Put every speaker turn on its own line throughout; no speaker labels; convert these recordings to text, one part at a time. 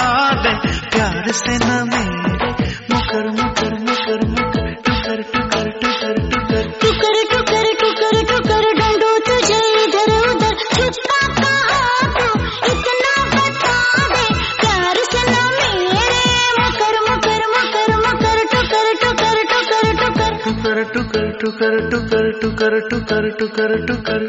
दे प्यार से न मेरे मुकर मुकर मुकर मुकर टुकर टुकर टुकर टुकर
टुकर टुकर टुकर टुकर ढूंढूं तुझे इधर उधर छुपा कहाँ तू इतना बता दे प्यार से न मेरे मुकर मुकर मुकर मुकर टुकर टुकर टुकर टुकर
टुकर टुकर टुकर टुकर टुकर टुकर टुकर।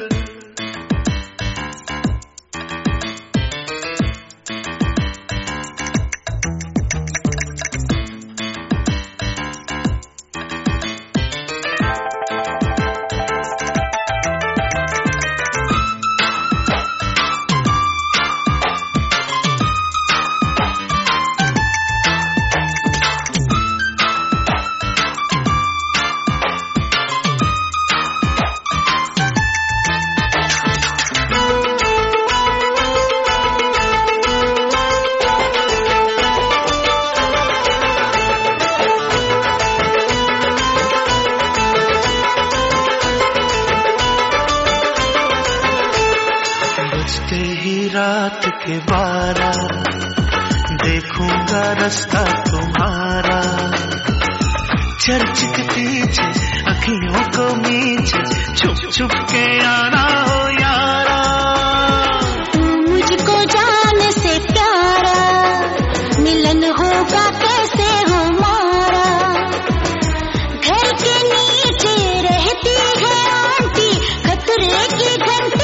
ही रात के 12 देखूंगा रास्ता तुम्हारा चर्च के पीछे अखियों को नीचे छुप छुप के आना हो यारा
तू मुझको जान से प्यारा मिलन होगा कैसे हमारा घर के नीचे रहती है आंटी खतरे की घंटी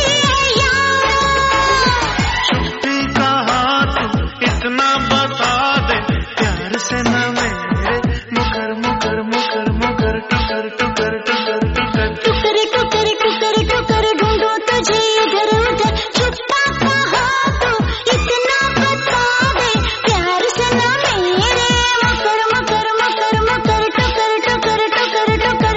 इतना बता दे प्यार से न मेरे मुकर मुकर मुकर मुकर टुकर टुकर टुकर टुकर
टुकर टुकर टुकर टुकर ढूंढूं तुझे इधर उधर छुपा कहाँ तू इतना बता दे प्यार से न मेरे मुकर मुकर मुकर मुकर टुकर टुकर टुकर टुकर।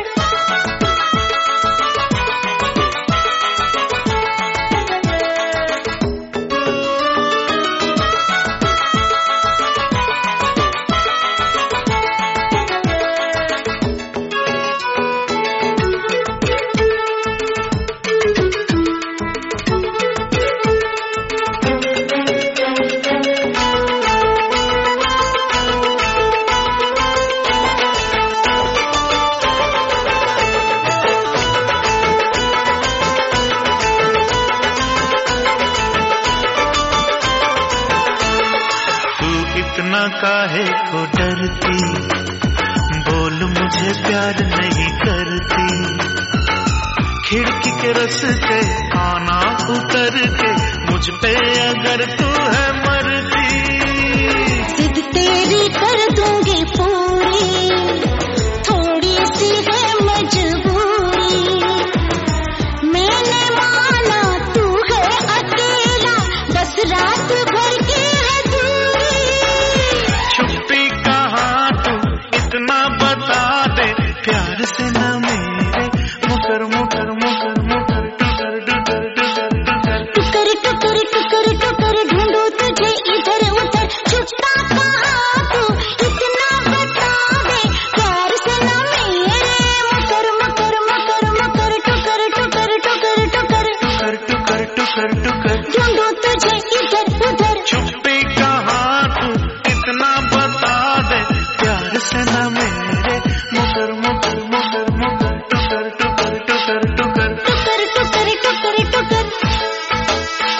इतना काहे को डरती बोल मुझे प्यार नहीं करती खिड़की के रास्ते आना उतर के मुझ पे अगर तू है मरती
जिद तेरी कर दूंगी पूरी थोड़ी सी है मजबूरी मैंने माना तू है अकेला बस रात भर की है दूरी
छुपी कहाँ तू इतना बता दे प्यार से न मेरे मुकर मुकर मुकर मुकर टुकर टुकर टुकर टुकर
टुकर टुकर टुकर टुकर ढूंढूं तुझे इधर उधर छुपा कहाँ तू इतना बता दे प्यार से न मेरे मुकर मुकर मुकर मुकर टुकर टुकर टुकर टुकर
टुकर टुकर टुकर
ढूंढूं तुझे इधर उधर
छुपी कहाँ तू इतना बता दे प्यार से न मेरे मुकर मुकर मुकर मुकर टुकर टुकर टुकर टुकर
टुकर टुकर टुकर टुकर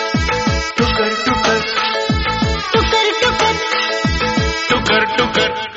टुकर टुकर
टुकर टुकर
टुकर टुकर